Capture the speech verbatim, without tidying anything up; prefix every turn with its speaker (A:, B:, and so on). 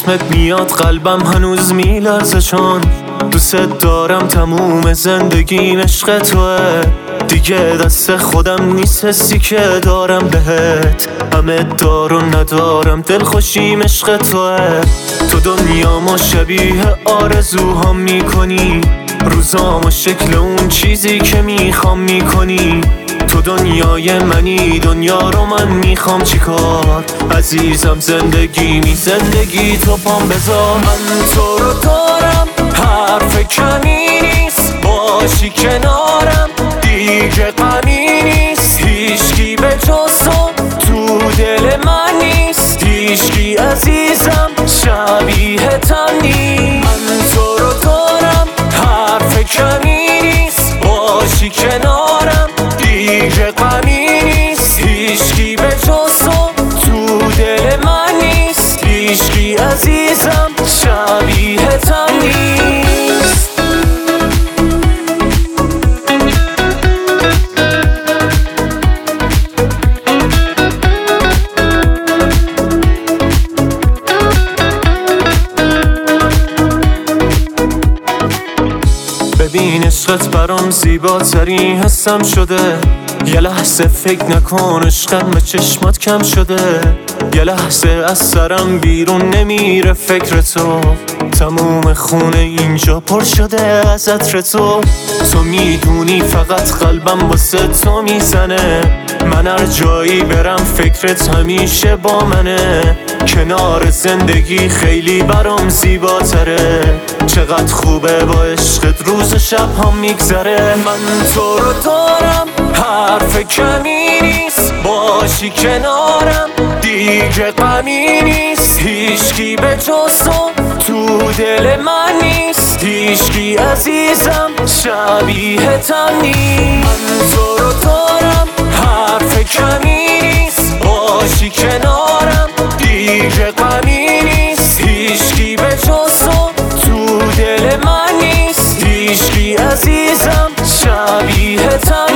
A: اسمت میاد قلبم هنوز میلرزه، چون دوست دارم تموم زندگیم عشق توه. دیگه دست خودم نیست حسی که دارم بهت، همه دار و ندارم دلخوشیم عشق توه. تو دنیامو شبیه آرزوهام میکنی، روزامو شکل اون چیزی که میخوام میکنی. تو دنیای منی، دنیا رو من میخوام چیکار؟ عزیزم زندگی می زندگی تو پام بذار. من تو رو دارم، حرف کمی نیست، باشی کنارم دیگه غمی نیست. هیچکی به جز تو تو دل من نیست، هیچکی عزیزم شبیه تن نیست. من تو رو دارم، حرف کمی نیست، باشی کنارم دیگه غمی نیست. هیچکی به جز تو تو دل من نیست، هیچکی عزیزم شبیه تن نیست. ببین عشقت برام زیباترین حسم شده، یه لحظه فکر نکن عشقم به چشمات کم شده. یه لحظه از سرم بیرون نمیره فکر تو، تموم خونه اینجا پر شده از عطر تو. تو میدونی فقط قلبم واسه تو میزنه، من هر جایی برم فکرت همیشه با منه. کنار زندگی خیلی برام زیباتره، چقدر خوبه با عشقت روز و شب هم میگذره. من تو رو دارم، حرف کمی نیست، باشی کنارم دیگه غمی نیست. هیچکی به جز تو تو دل من نیست، هیچکی عزیزم شبیه تن نیست. من تو رو دارم، حرف کمی نیست، باشی کنارم دیگه غمی نیست. هیچکی به جز تو تو دل من نیست، هیچکی عزیزم شبیه تن